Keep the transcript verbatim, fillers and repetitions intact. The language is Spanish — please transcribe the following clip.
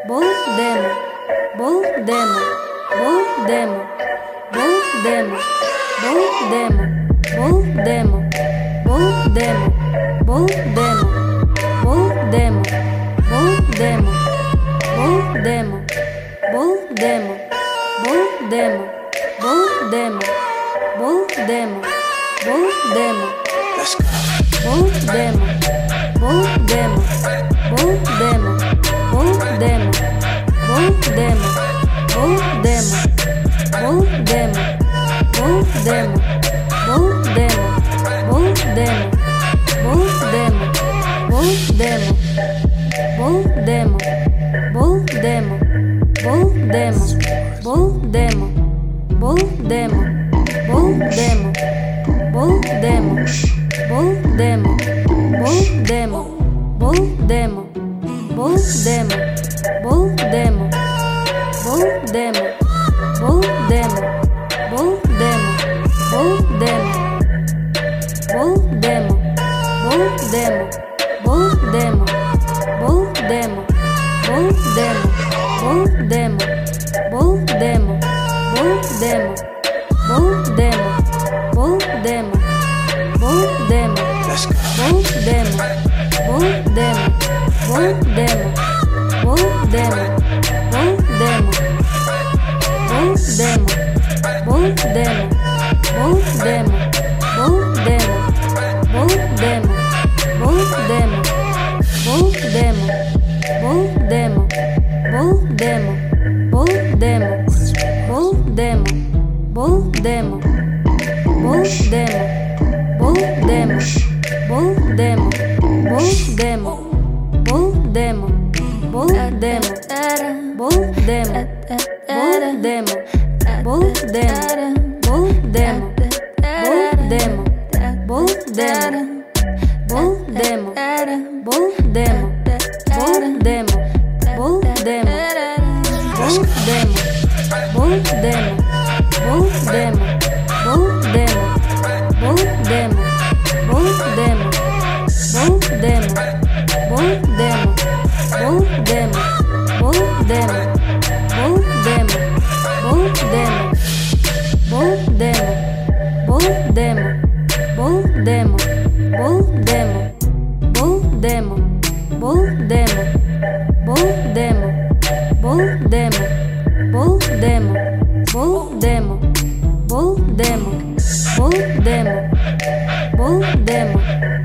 Bull demo, bull demo, bull demo, bull demo, bull demo, bull demo, bull demo, bull demo, bull demo, bull demo, bull demo, bull demo, bull demo, bull demo, bull demo, bull demo. Let's go. Bull demo, bull demo, bull demo, bull demo, bull demo, bull demo, bull demo, bull demo, bull demo, bull demo, bull demo, bull demo, bull demo, bull demo, bull demo, bull demo, bull demo, bull demo, bull demo. Bull demo, bull demo, bull demo, bull demo, bull demo, bull demo, bull demo, bull demo, bull demo, bull demo, bull demo, bull demo, bull demo, bull demo, bull demo, bull demo, bull demo, bull demo, bull demo. Bull demo, Let's go. bull demo, bull demo, bull demo, bull demo, bull demo, bull demo, bull demo, bull demo, bull demo, bull demo, bull demo, bull demo, bull demo, bull demo, bull demo, bull demo, bull demo, bull demo. Bull demo, bull demo, bull demo, bull demo, bull demo, bull demo, bull demo, bull demo, bull demo, bull demo, bull demo, bull demo, bull demo, bull demo, bull demo, bull demo, bull demo, bull demo. Bull demo, bull demo, bull demo, bull demo, bull demo, bull demo, bull demo, bull demo, bull demo, bull demo, bull demo, bull demo, bull demo, bull demo, bull demo, bull demo, bull demo, bull demo, bull demo. Bull demo, bull demo,